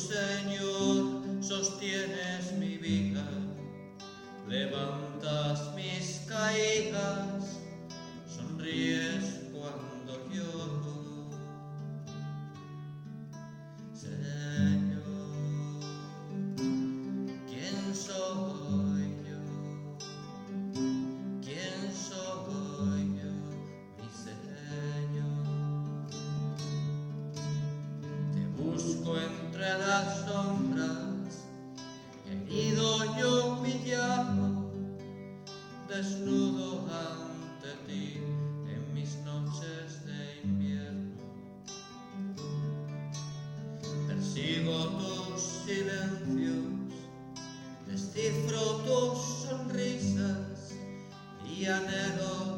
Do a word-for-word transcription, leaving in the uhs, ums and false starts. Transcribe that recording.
Señor, sostienes mi vida, levantas mis caídas, sonríes cuando lloro. Señor, ¿quién soy yo? ¿Quién soy yo, mi Señor? Te busco entre las sombras, herido y humillado, desnudo ante ti en mis noches de invierno. Persigo tus silencios, descifro tus sonrisas y anhelo